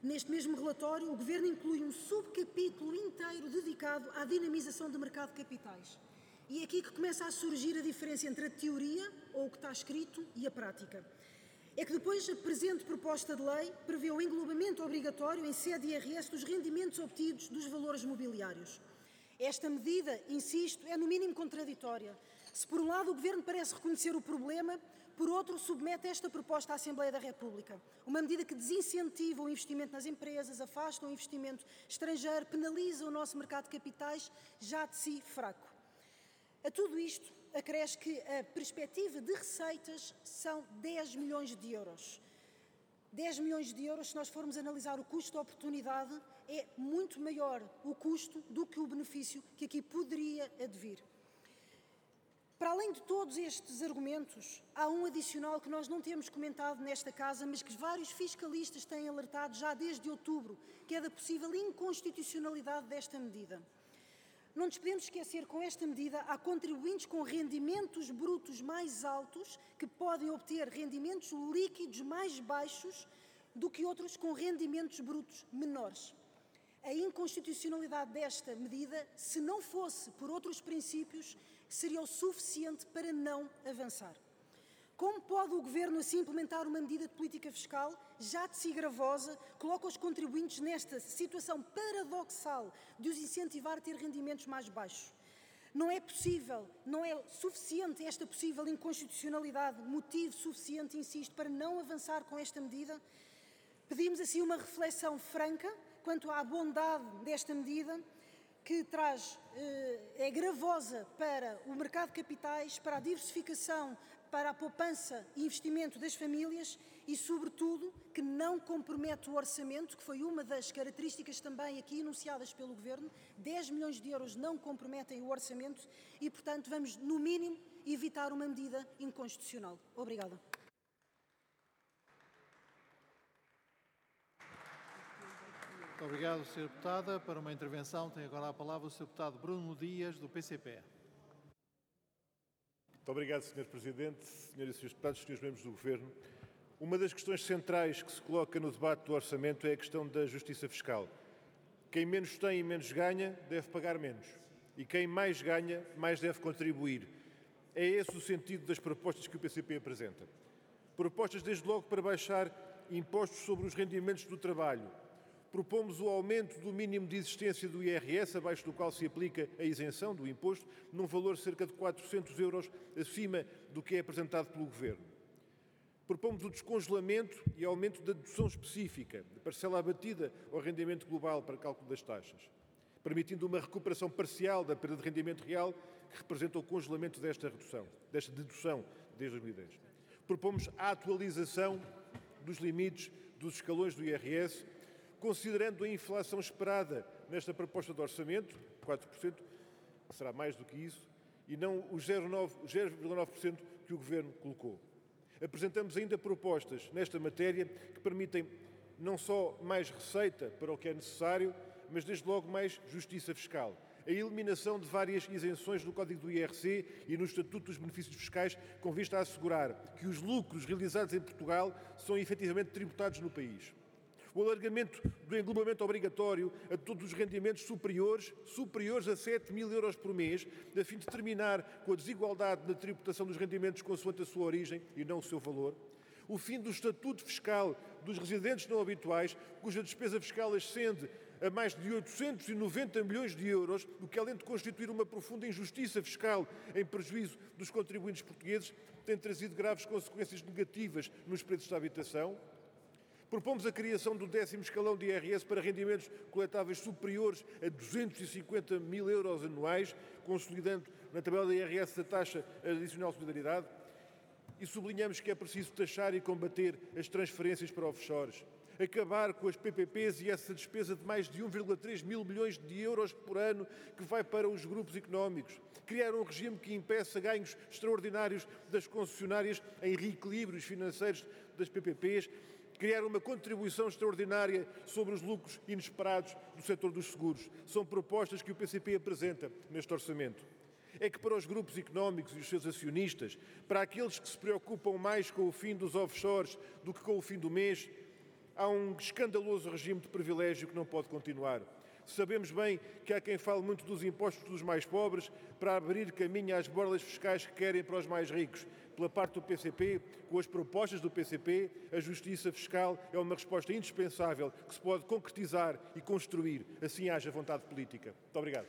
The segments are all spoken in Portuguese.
Neste mesmo relatório, o Governo inclui um subcapítulo inteiro dedicado à dinamização do mercado de capitais. E é aqui que começa a surgir a diferença entre a teoria, ou o que está escrito, e a prática. É que depois a presente proposta de lei prevê o englobamento obrigatório em sede IRS dos rendimentos obtidos dos valores mobiliários. Esta medida, insisto, é no mínimo contraditória. Se por um lado o Governo parece reconhecer o problema, por outro submete esta proposta à Assembleia da República. Uma medida que desincentiva o investimento nas empresas, afasta o investimento estrangeiro, penaliza o nosso mercado de capitais, já de si fraco. A tudo isto acresce que a perspectiva de receitas são 10 milhões de euros. 10 milhões de euros, se nós formos analisar o custo de oportunidade, é muito maior o custo do que o benefício que aqui poderia advir. Para além de todos estes argumentos, há um adicional que nós não temos comentado nesta Casa, mas que vários fiscalistas têm alertado já desde outubro, que é da possível inconstitucionalidade desta medida. Não nos podemos esquecer, com esta medida, há contribuintes com rendimentos brutos mais altos que podem obter rendimentos líquidos mais baixos do que outros com rendimentos brutos menores. A inconstitucionalidade desta medida, se não fosse por outros princípios, seria o suficiente para não avançar. Como pode o Governo assim implementar uma medida de política fiscal, já de si gravosa, coloca os contribuintes nesta situação paradoxal de os incentivar a ter rendimentos mais baixos? Não é possível, não é suficiente esta possível inconstitucionalidade, motivo suficiente, insisto, para não avançar com esta medida? Pedimos assim uma reflexão franca quanto à bondade desta medida, que é gravosa para o mercado de capitais, para a diversificação, para a poupança e investimento das famílias e, sobretudo, que não compromete o orçamento, que foi uma das características também aqui enunciadas pelo Governo. 10 milhões de euros não comprometem o orçamento e, portanto, vamos, no mínimo, evitar uma medida inconstitucional. Obrigada. Muito obrigado, Sra. Deputada. Para uma intervenção tem agora a palavra o Sr. Deputado Bruno Dias, do PCP. Muito obrigado, Sr. Presidente, Sras. e Srs. Deputados, Srs. Membros do Governo. Uma das questões centrais que se coloca no debate do orçamento é a questão da justiça fiscal. Quem menos tem e menos ganha deve pagar menos. E quem mais ganha, mais deve contribuir. É esse o sentido das propostas que o PCP apresenta. Propostas, desde logo, para baixar impostos sobre os rendimentos do trabalho. Propomos o aumento do mínimo de existência do IRS, abaixo do qual se aplica a isenção do imposto, num valor cerca de 400 euros acima do que é apresentado pelo Governo. Propomos o descongelamento e aumento da dedução específica, da parcela abatida ao rendimento global para cálculo das taxas, permitindo uma recuperação parcial da perda de rendimento real, que representa o congelamento desta dedução desde 2010. Propomos a atualização dos limites dos escalões do IRS, considerando a inflação esperada nesta proposta de orçamento, 4%, será mais do que isso, e não os 0,9% que o Governo colocou. Apresentamos ainda propostas nesta matéria que permitem não só mais receita para o que é necessário, mas desde logo mais justiça fiscal. A eliminação de várias isenções no Código do IRC e no Estatuto dos Benefícios Fiscais, com vista a assegurar que os lucros realizados em Portugal são efetivamente tributados no país. O alargamento do englobamento obrigatório a todos os rendimentos superiores a 7 mil euros por mês, a fim de terminar com a desigualdade na tributação dos rendimentos consoante a sua origem e não o seu valor. O fim do estatuto fiscal dos residentes não habituais, cuja despesa fiscal ascende a mais de 890 milhões de euros, o que, além de constituir uma profunda injustiça fiscal em prejuízo dos contribuintes portugueses, tem trazido graves consequências negativas nos preços da habitação. Propomos a criação do 10º escalão de IRS para rendimentos coletáveis superiores a 250 mil euros anuais, consolidando na tabela da IRS a taxa adicional de solidariedade. E sublinhamos que é preciso taxar e combater as transferências para offshores, acabar com as PPPs e essa despesa de mais de 1,3 mil milhões de euros por ano que vai para os grupos económicos, criar um regime que impeça ganhos extraordinários das concessionárias em reequilíbrios financeiros das PPPs, criar uma contribuição extraordinária sobre os lucros inesperados do setor dos seguros. São propostas que o PCP apresenta neste orçamento. É que para os grupos económicos e os seus acionistas, para aqueles que se preocupam mais com o fim dos offshores do que com o fim do mês, há um escandaloso regime de privilégio que não pode continuar. Sabemos bem que há quem fale muito dos impostos dos mais pobres para abrir caminho às borlas fiscais que querem para os mais ricos. Pela parte do PCP, com as propostas do PCP, a justiça fiscal é uma resposta indispensável que se pode concretizar e construir, assim haja vontade política. Muito obrigado.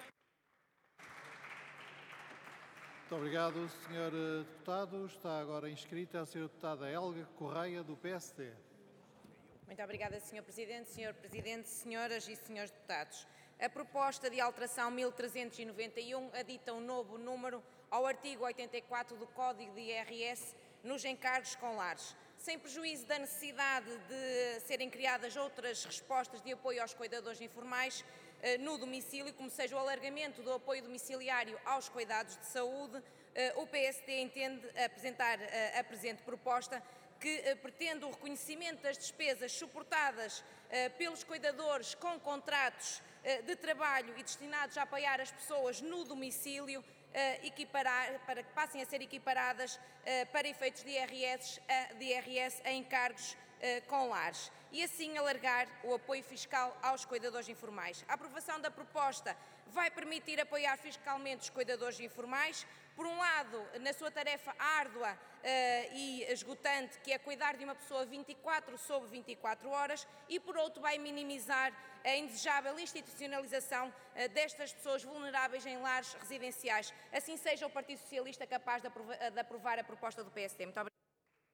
Muito obrigado, Sr. Deputado. Está agora inscrita a Sra. Deputada Helga Correia, do PSD. Muito obrigada, Sr. Presidente. Sr. Presidente, senhoras e senhores deputados, a proposta de alteração 1391 adita um novo número ao artigo 84 do Código de IRS nos encargos com lares, sem prejuízo da necessidade de serem criadas outras respostas de apoio aos cuidadores informais no domicílio, como seja o alargamento do apoio domiciliário aos cuidados de saúde. O PSD entende apresentar a presente proposta, que pretende o reconhecimento das despesas suportadas pelos cuidadores com contratos de trabalho e destinados a apoiar as pessoas no domicílio, para que passem a ser equiparadas para efeitos de IRS a encargos com lares, e assim alargar o apoio fiscal aos cuidadores informais. A aprovação da proposta vai permitir apoiar fiscalmente os cuidadores informais, por um lado, na sua tarefa árdua e esgotante, que é cuidar de uma pessoa 24 sobre 24 horas, e por outro, vai minimizar a indesejável institucionalização destas pessoas vulneráveis em lares residenciais. Assim seja o Partido Socialista capaz de aprovar a proposta do PSD. Muito obrigada.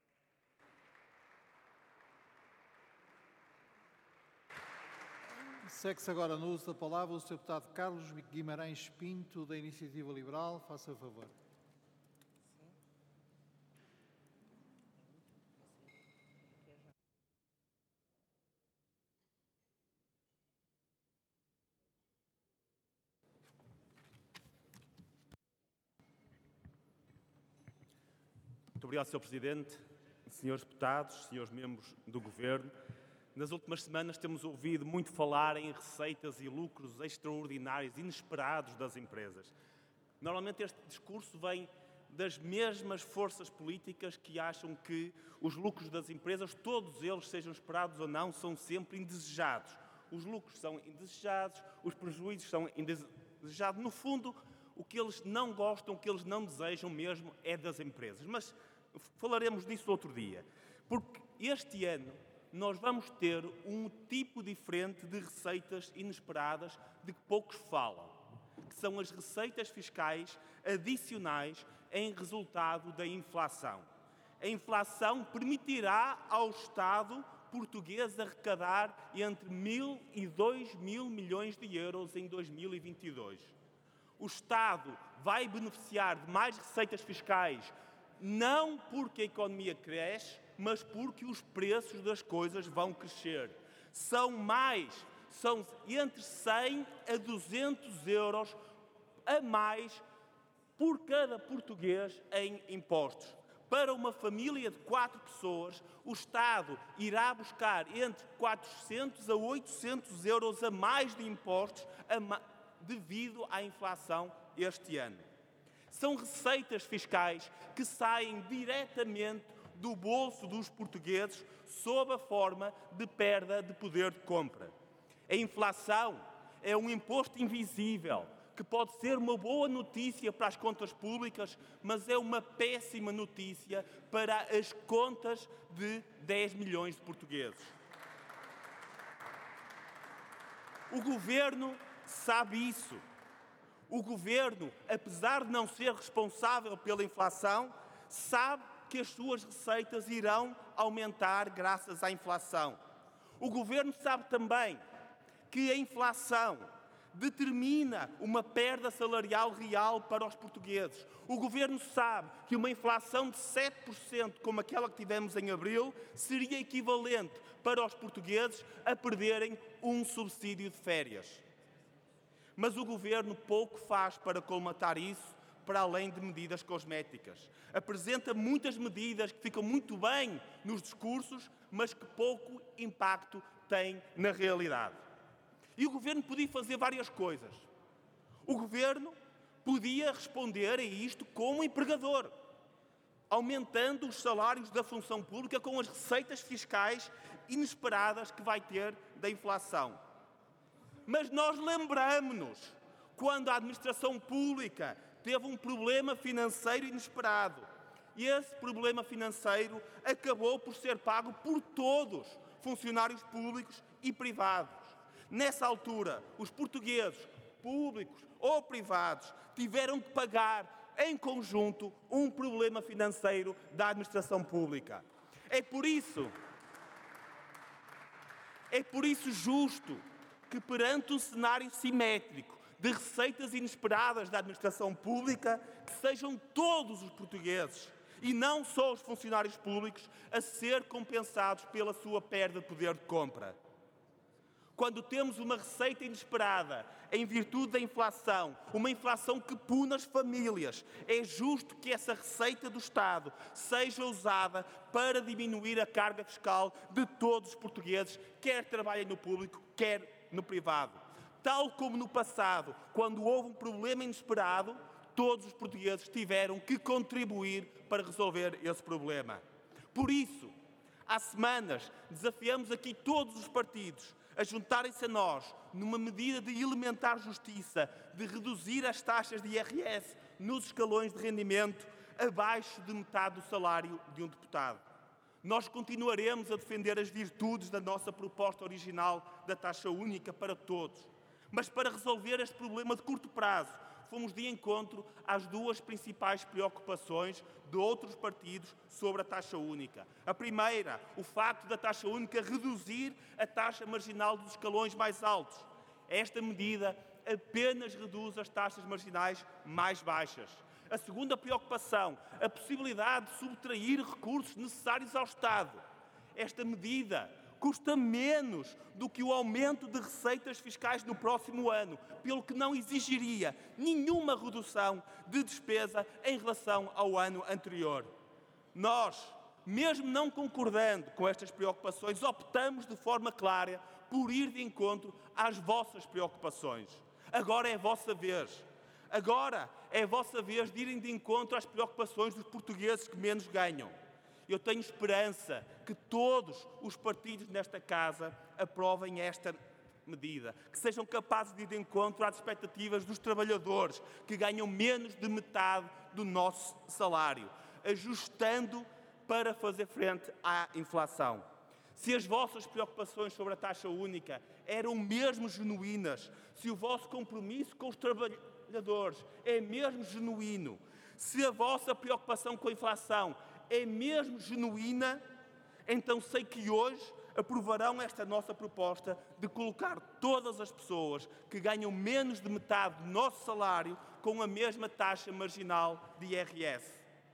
Segue-se agora no uso da palavra o Sr. Deputado Carlos Guimarães Pinto, da Iniciativa Liberal. Faça favor. Muito obrigado, Sr. Presidente, senhores deputados, senhores membros do Governo. Nas últimas semanas temos ouvido muito falar em receitas e lucros extraordinários, inesperados das empresas. Normalmente este discurso vem das mesmas forças políticas que acham que os lucros das empresas, todos eles, sejam esperados ou não, são sempre indesejados. Os lucros são indesejados, os prejuízos são indesejados. No fundo, o que eles não gostam, o que eles não desejam mesmo é das empresas. Mas falaremos disso outro dia, porque este ano nós vamos ter um tipo diferente de receitas inesperadas de que poucos falam, que são as receitas fiscais adicionais em resultado da inflação. A inflação permitirá ao Estado português arrecadar entre 1.000 e 2.000 milhões de euros em 2022. O Estado vai beneficiar de mais receitas fiscais, não porque a economia cresce, mas porque os preços das coisas vão crescer. São entre 100 a 200 euros a mais por cada português em impostos. Para uma família de 4 pessoas, o Estado irá buscar entre 400 a 800 euros a mais de impostos devido à inflação este ano. São receitas fiscais que saem diretamente do bolso dos portugueses sob a forma de perda de poder de compra. A inflação é um imposto invisível que pode ser uma boa notícia para as contas públicas, mas é uma péssima notícia para as contas de 10 milhões de portugueses. O Governo sabe isso. O Governo, apesar de não ser responsável pela inflação, sabe que as suas receitas irão aumentar graças à inflação. O Governo sabe também que a inflação determina uma perda salarial real para os portugueses. O Governo sabe que uma inflação de 7%, como aquela que tivemos em abril, seria equivalente para os portugueses a perderem um subsídio de férias. Mas o Governo pouco faz para colmatar isso, para além de medidas cosméticas. Apresenta muitas medidas que ficam muito bem nos discursos, mas que pouco impacto têm na realidade. E o Governo podia fazer várias coisas. O Governo podia responder a isto como empregador. aumentando os salários da função pública com as receitas fiscais inesperadas que vai ter da inflação. Mas nós lembramos-nos quando a administração pública teve um problema financeiro inesperado. E esse problema financeiro acabou por ser pago por todos, funcionários públicos e privados. Nessa altura, os portugueses, públicos ou privados, tiveram que pagar em conjunto um problema financeiro da administração pública. É por isso justo que, perante um cenário simétrico de receitas inesperadas da administração pública, que sejam todos os portugueses e não só os funcionários públicos a ser compensados pela sua perda de poder de compra. Quando temos uma receita inesperada em virtude da inflação, uma inflação que pune as famílias, é justo que essa receita do Estado seja usada para diminuir a carga fiscal de todos os portugueses, quer trabalhem no público, quer no privado. Tal como no passado, quando houve um problema inesperado, todos os portugueses tiveram que contribuir para resolver esse problema. Por isso, há semanas, desafiamos aqui todos os partidos a juntarem-se a nós numa medida de elementar justiça, de reduzir as taxas de IRS nos escalões de rendimento abaixo de metade do salário de um deputado. Nós continuaremos a defender as virtudes da nossa proposta original da taxa única para todos. Mas para resolver este problema de curto prazo, fomos de encontro às duas principais preocupações de outros partidos sobre a taxa única. A primeira, o facto da taxa única reduzir a taxa marginal dos escalões mais altos. Esta medida apenas reduz as taxas marginais mais baixas. A segunda preocupação, a possibilidade de subtrair recursos necessários ao Estado. Esta medida custa menos do que o aumento de receitas fiscais no próximo ano, pelo que não exigiria nenhuma redução de despesa em relação ao ano anterior. Nós, mesmo não concordando com estas preocupações, optamos de forma clara por ir de encontro às vossas preocupações. Agora é a vossa vez. Agora é a vossa vez de irem de encontro às preocupações dos portugueses que menos ganham. Eu tenho esperança que todos os partidos nesta Casa aprovem esta medida, que sejam capazes de ir de encontro às expectativas dos trabalhadores que ganham menos de metade do nosso salário, ajustando para fazer frente à inflação. Se as vossas preocupações sobre a taxa única eram mesmo genuínas, se o vosso compromisso com os trabalhadores é mesmo genuíno, se a vossa preocupação com a inflação é mesmo genuína, então sei que hoje aprovarão esta nossa proposta de colocar todas as pessoas que ganham menos de metade do nosso salário com a mesma taxa marginal de IRS.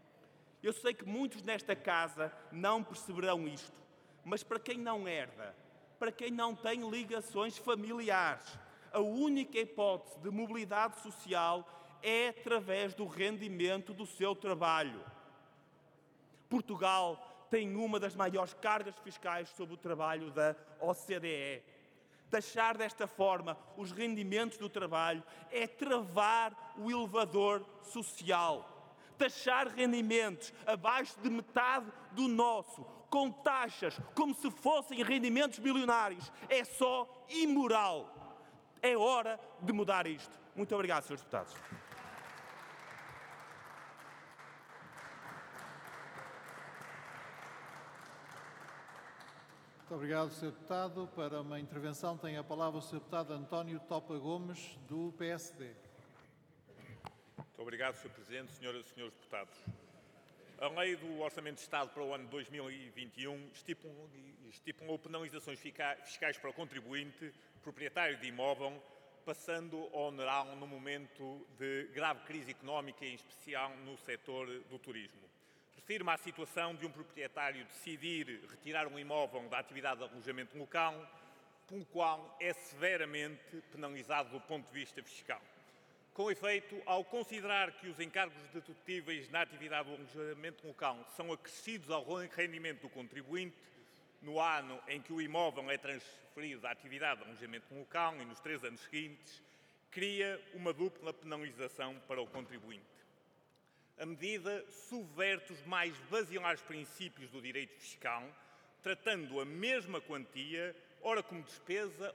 Eu sei que muitos nesta Casa não perceberão isto, mas para quem não herda, para quem não tem ligações familiares, a única hipótese de mobilidade social é através do rendimento do seu trabalho. Portugal tem uma das maiores cargas fiscais sobre o trabalho da OCDE. Taxar desta forma os rendimentos do trabalho é travar o elevador social. Taxar rendimentos abaixo de metade do nosso, com taxas como se fossem rendimentos milionários, é só imoral. É hora de mudar isto. Muito obrigado, Srs. Deputados. Muito obrigado, Sr. Deputado. Para uma intervenção tem a palavra o Sr. Deputado António Topa Gomes, do PSD. Muito obrigado, Sr. Presidente, Senhoras e Senhores Deputados. A Lei do Orçamento de Estado para o ano 2021 estipulou penalizações fiscais para o contribuinte proprietário de imóvel, passando a onerá-lo no momento de grave crise económica, em especial no setor do turismo. Refiro-me à situação de um proprietário decidir retirar um imóvel da atividade de alojamento local, pelo qual é severamente penalizado do ponto de vista fiscal. Com efeito, ao considerar que os encargos dedutíveis na atividade do alojamento local são acrescidos ao rendimento do contribuinte, no ano em que o imóvel é transferido da atividade de alojamento local e nos 3 anos seguintes, cria uma dupla penalização para o contribuinte. A medida subverte os mais basilares princípios do direito fiscal, tratando a mesma quantia, ora como despesa,